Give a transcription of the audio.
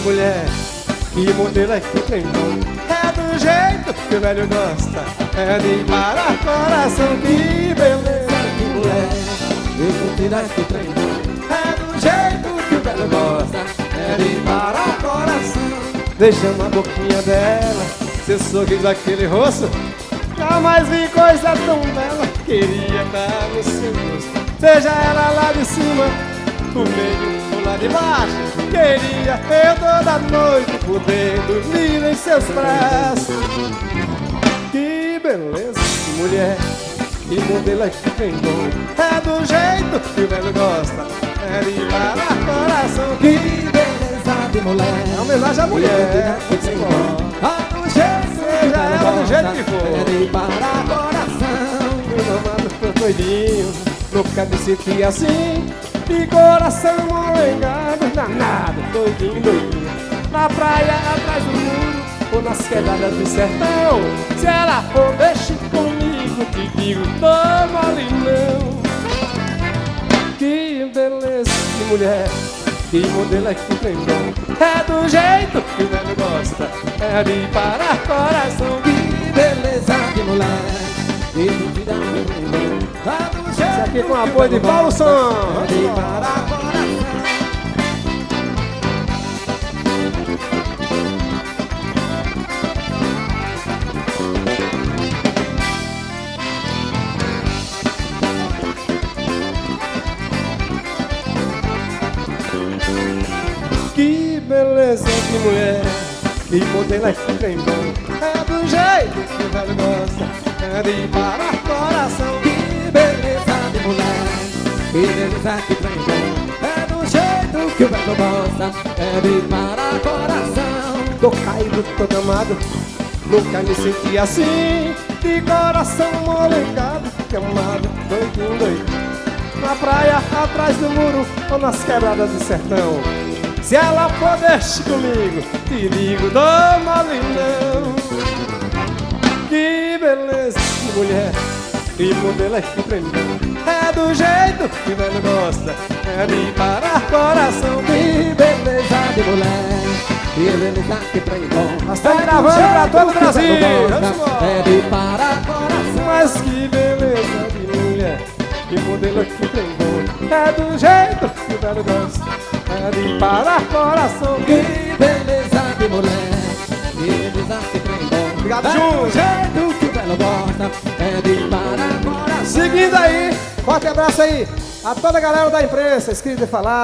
mulher, que modelo é que tem bom. É do jeito que o velho gosta, é de parar coração. Que beleza de mulher, que modelo é que tem bom. É do jeito que o velho gosta, é de parar coração. Deixando a boquinha dela, seu sorriso, aquele rosto. Jamais vi coisa tão bela, queria estar no seu rosto. Seja ela lá de cima, no meio ou lá de baixo, queria eu toda noite poder dormir em seus braços. Que beleza de mulher, que modelo é que tem bom. É do jeito que o velho gosta, é de parar coração. Que beleza de mulher, é uma homenagem à mulher que tem bom. É do jeito, seja ela do jeito que for, é de parar coração. Meu amado ficou doidinho, nunca me senti assim, de coração molengado, danado, doidinho, doidinho. Na praia, atrás do muro, ou nas quebradas do sertão. Se ela for, deixe comigo, te digo, toma ali não. Que beleza de mulher, que modelo é que tem bom. É do jeito que o velho gosta, é de parar coração. Que beleza de mulher, que duvida que tem bom. É do jeito. Isso aqui com apoio de Paulo Som. É de parar coração. Que beleza de mulher, que modelo é que tem bom. É do jeito que o velho gosta, é de parar coração. Que beleza de mulher, que beleza que tem bom. É do jeito que o velho gosta, é de parar coração. Tô caído, tô amado, nunca me senti assim, de coração molecado, amado, doidinho, doidinho. Na praia, atrás do muro, ou nas quebradas do sertão. Se ela for, deixe comigo, te digo, dou mole não. Que beleza de mulher, que modelo é que prendeu. É do jeito que o velho gosta, é de parar coração. Que beleza de mulher, que beleza que prendeu. Nós estamos gravando pra todo o Brasil, é de parar coração. Mas que beleza de mulher, que modelo é que prendeu. É do jeito que o velho gosta, é de parar coração. Que beleza de mulher, que beleza que tem bom. Obrigado, Júnior. Do jeito que o velho gosta, é de parar coração. Seguindo aí, forte abraço aí a toda a galera da imprensa, escrita e falada.